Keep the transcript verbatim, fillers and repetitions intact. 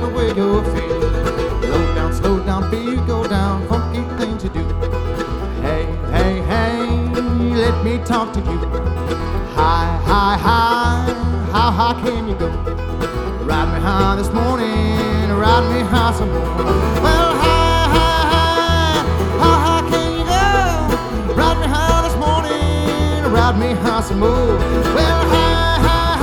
the way you feel. Slow down, slow down, feel go down, funky things you do. Hey, hey, hey, let me talk to you. High, high, high, how high can you go? Ride me high this morning, ride me high some more. Well, high, high, high, how high can you go? Ride me high this morning, ride me high some more. Well, high, high, high.